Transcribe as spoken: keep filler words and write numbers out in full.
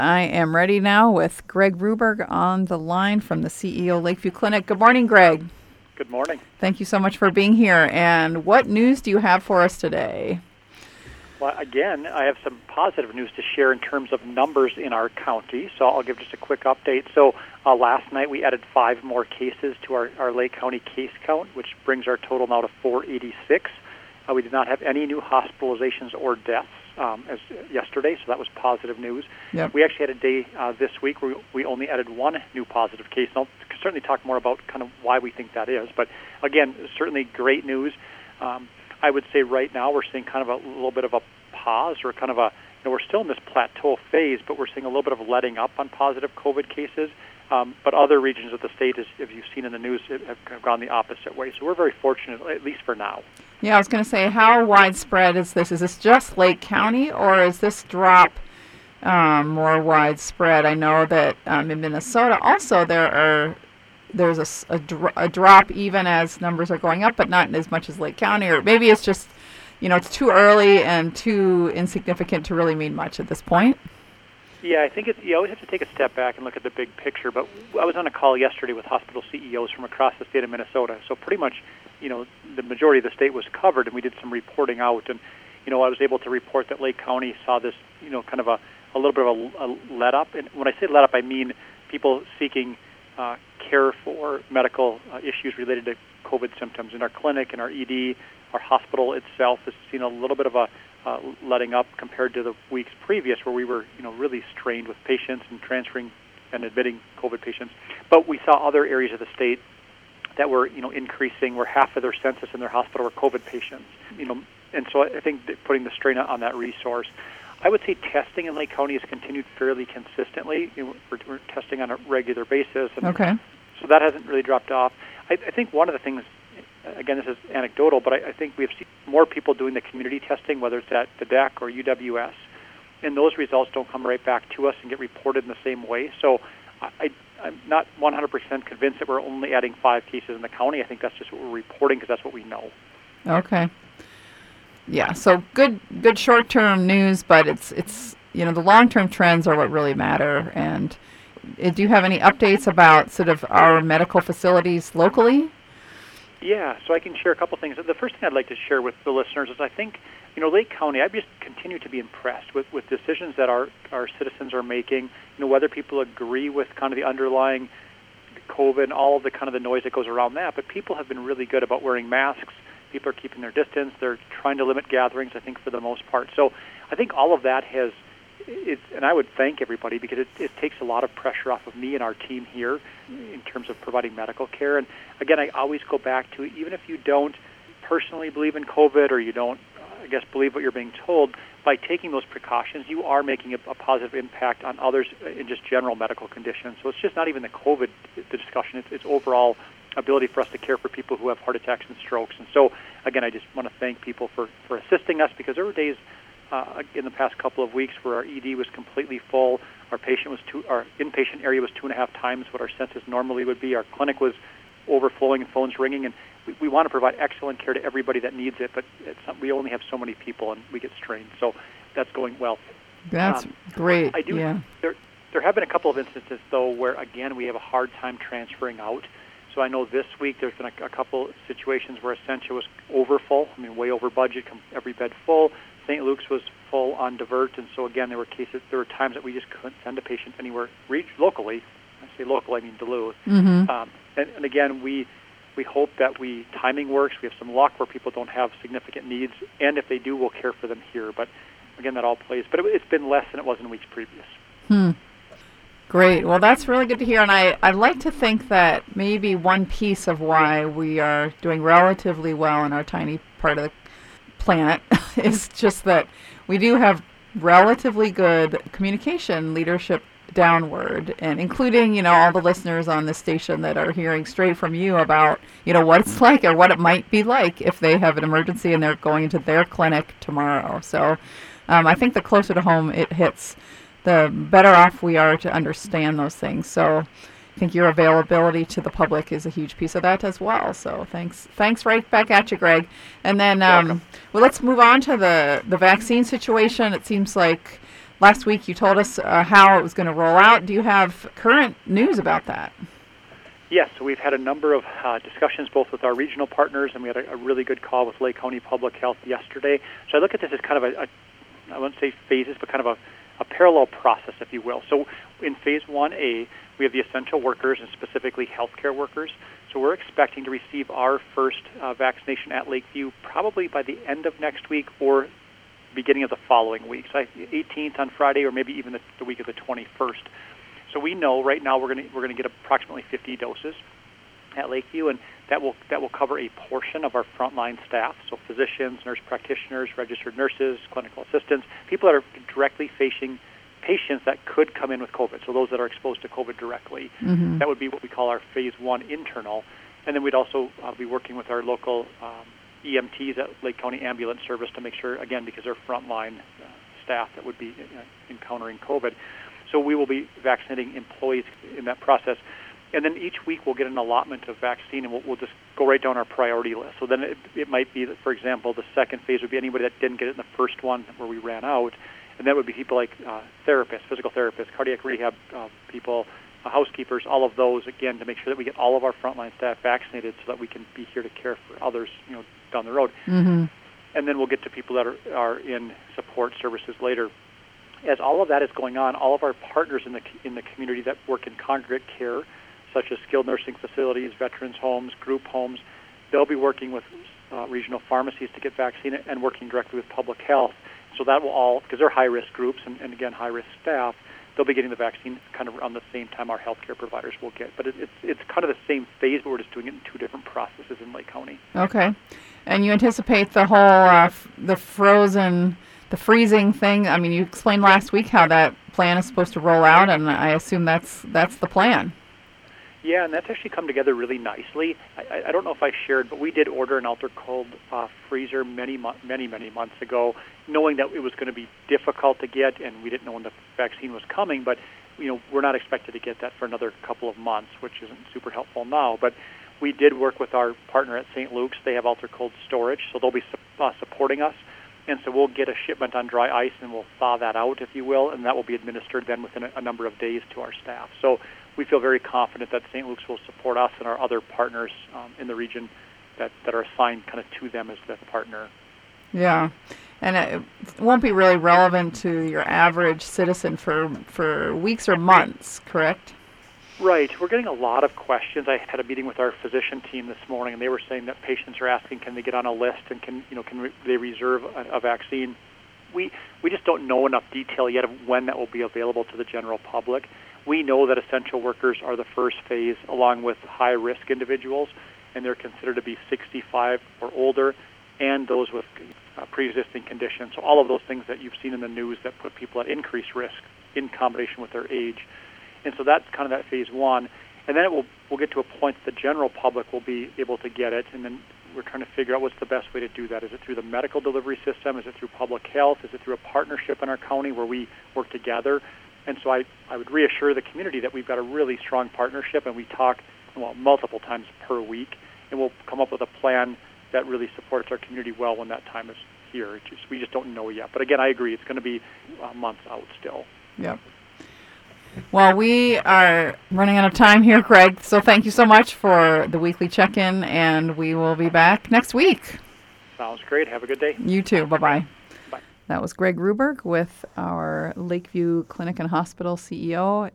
I am ready now with Greg Ruberg on the line from the C E O Lakeview Clinic. Good morning, Greg. Good morning. Thank you so much for being here. And what news do you have for us today? Well, again, I have some positive news to share in terms of numbers in our county, so I'll give just a quick update. So uh, last night we added five more cases to our, our Lake County case count, which brings our total now to four eighty-six. Uh, we did not have any new hospitalizations or deaths um, as yesterday, so that was positive news. Yep. We actually had a day uh, this week where we only added one new positive case, and I'll certainly talk more about kind of why we think that is. But again, certainly great news. Um, I would say right now we're seeing kind of a little bit of a pause, or kind of a, you know, we're still in this plateau phase, but we're seeing a little bit of letting up on positive COVID cases. Um, but other regions of the state, as, as you've seen in the news, have, have gone the opposite way. So we're very fortunate, at least for now. Yeah, I was going to say, how widespread is this? Is this just Lake County, or is this drop um, more widespread? I know that um, in Minnesota also there are there's a, a, dr- a drop even as numbers are going up, but not as much as Lake County, or maybe it's just, you know, it's too early and too insignificant to really mean much at this point. Yeah, I think it's, you always have to take a step back and look at the big picture. But I was on a call yesterday with hospital C E Os from across the state of Minnesota. So pretty much, you know, the majority of the state was covered, and we did some reporting out. And, you know, I was able to report that Lake County saw this, you know, kind of a, a little bit of a, a let up. And when I say let up, I mean people seeking uh, care for medical uh, issues related to COVID symptoms. In our clinic, in our E D, our hospital itself has seen a little bit of a uh, letting up compared to the weeks previous, where we were, you know, really strained with patients and transferring and admitting COVID patients. But we saw other areas of the state that were, you know, increasing, where half of their census in their hospital were COVID patients. You know, and so I think that putting the strain on that resource. I would say testing in Lake County has continued fairly consistently. You know, we're, we're testing on a regular basis. And okay. So that hasn't really dropped off. I, I think one of the things, again, this is anecdotal, but I, I think we've seen more people doing the community testing, whether it's at the D E C or U W S, and those results don't come right back to us and get reported in the same way. So I, I'm not one hundred percent convinced that we're only adding five cases in the county. I think that's just what we're reporting because that's what we know. Okay. Yeah, so good good short-term news, but it's, it's you know, the long-term trends are what really matter. And uh, do you have any updates about sort of our medical facilities locally? Yeah, so I can share a couple things. The first thing I'd like to share with the listeners is I think, you know, Lake County, I just continue to be impressed with, with decisions that our, our citizens are making, you know, whether people agree with kind of the underlying COVID and all of the kind of the noise that goes around that, but people have been really good about wearing masks. People are keeping their distance. They're trying to limit gatherings, I think, for the most part. So I think all of that has, it's, and I would thank everybody because it, it takes a lot of pressure off of me and our team here in terms of providing medical care. And again, I always go back to, even if you don't personally believe in COVID or you don't, I guess, believe what you're being told, by taking those precautions, you are making a, a positive impact on others in just general medical conditions. So it's just not even the COVID, the discussion, it's, it's overall ability for us to care for people who have heart attacks and strokes. And so, again, I just want to thank people for, for assisting us, because there were days uh, in the past couple of weeks where our E D was completely full, our patient was two, our inpatient area was two and a half times what our census normally would be, our clinic was overflowing and phones ringing, and we, we want to provide excellent care to everybody that needs it, but it's not, we only have so many people and we get strained. So that's going well. That's um, great. I do. Yeah. There, there have been a couple of instances, though, where, again, we have a hard time transferring out. So I know this week there's been a, a couple situations where Essentia was over full, I mean, way over budget, every bed full. Saint Luke's was full on divert, and so, again, there were cases, there were times that we just couldn't send a patient anywhere reach locally. I say local, I mean Duluth. Mm-hmm. Um, and, and, again, we we hope that we timing works. We have some luck where people don't have significant needs, and if they do, we'll care for them here. But, again, that all plays. But it, it's been less than it was in weeks previous. Hmm. Great. Well, that's really good to hear. And I, I'd like to think that maybe one piece of why we are doing relatively well in our tiny part of the planet is just that we do have relatively good communication leadership downward, and including, you know, all the listeners on this station that are hearing straight from you about, you know, what it's like or what it might be like if they have an emergency and they're going into their clinic tomorrow. So um, I think the closer to home it hits, the better off we are to understand those things. So I think your availability to the public is a huge piece of that as well. So thanks thanks right back at you, Greg. And then, um, well, let's move on to the, the vaccine situation. It seems like last week you told us uh, how it was going to roll out. Do you have current news about that? Yes, so we've had a number of uh, discussions both with our regional partners, and we had a, a really good call with Lake County Public Health yesterday. So I look at this as kind of a, a I wouldn't say phases, but kind of a, a parallel process, if you will. So in phase one A, we have the essential workers and specifically healthcare workers. So we're expecting to receive our first uh, vaccination at Lakeview probably by the end of next week or beginning of the following week, so eighteenth on Friday, or maybe even the, the week of the twenty-first. So we know right now we're going to we're going to get approximately fifty doses at Lakeview, and that will that will cover a portion of our frontline staff, so physicians, nurse practitioners, registered nurses, clinical assistants, people that are directly facing patients that could come in with COVID, so those that are exposed to COVID directly. Mm-hmm. That would be what we call our phase one internal, and then we'd also uh, be working with our local um, E M Ts at Lake County Ambulance Service to make sure, again, because they're frontline uh, staff that would be uh, encountering COVID. So we will be vaccinating employees in that process. And then each week we'll get an allotment of vaccine, and we'll, we'll just go right down our priority list. So then it, it might be that, for example, the second phase would be anybody that didn't get it in the first one where we ran out. And that would be people like uh, therapists, physical therapists, cardiac rehab uh, people, uh, housekeepers, all of those, again, to make sure that we get all of our frontline staff vaccinated so that we can be here to care for others, you know, down the road. Mm-hmm. And then we'll get to people that are, are in support services later. As all of that is going on, all of our partners in the in the community that work in congregate care, such as skilled nursing facilities, veterans homes, group homes, they'll be working with uh, regional pharmacies to get vaccine and working directly with public health. So that will all, because they're high-risk groups and, and again, high-risk staff, they'll be getting the vaccine kind of around the same time our healthcare providers will get. But it, it's it's kind of the same phase, but we're just doing it in two different processes in Lake County. Okay. And you anticipate the whole, uh, f- the frozen, the freezing thing. I mean, you explained last week how that plan is supposed to roll out, and I assume that's that's the plan. Yeah, and that's actually come together really nicely. I, I don't know if I shared, but we did order an ultra-cold uh, freezer many, many, many months ago, knowing that it was going to be difficult to get, and we didn't know when the vaccine was coming. But you know, we're not expected to get that for another couple of months, which isn't super helpful now. But we did work with our partner at Saint Luke's. They have ultra-cold storage, so they'll be su- uh, supporting us. And so we'll get a shipment on dry ice, and we'll thaw that out, if you will, and that will be administered then within a, a number of days to our staff. So we feel very confident that Saint Luke's will support us and our other partners um, in the region that, that are assigned kind of to them as the partner. Yeah, and it won't be really relevant to your average citizen for, for weeks or months, correct? Right. We're getting a lot of questions. I had a meeting with our physician team this morning, and they were saying that patients are asking, can they get on a list and can you know can re- they reserve a, a vaccine? We we just don't know enough detail yet of when that will be available to the general public. We know that essential workers are the first phase, along with high-risk individuals, and they're considered to be sixty-five or older, and those with uh, pre-existing conditions. So all of those things that you've seen in the news that put people at increased risk in combination with their age. And so that's kind of that phase one. And then it will we'll get to a point that the general public will be able to get it, and then we're trying to figure out what's the best way to do that. Is it through the medical delivery system? Is it through public health? Is it through a partnership in our county where we work together? And so I, I would reassure the community that we've got a really strong partnership, and we talk well multiple times per week, and we'll come up with a plan that really supports our community well when that time is here. It just, we just don't know yet. But again, I agree, it's going to be uh, months out still. Yep. Well, we are running out of time here, Greg, so thank you so much for the weekly check-in, and we will be back next week. Sounds great. Have a good day. You too. Bye-bye. Bye. That was Greg Ruberg with our Lakeview Clinic and Hospital C E O.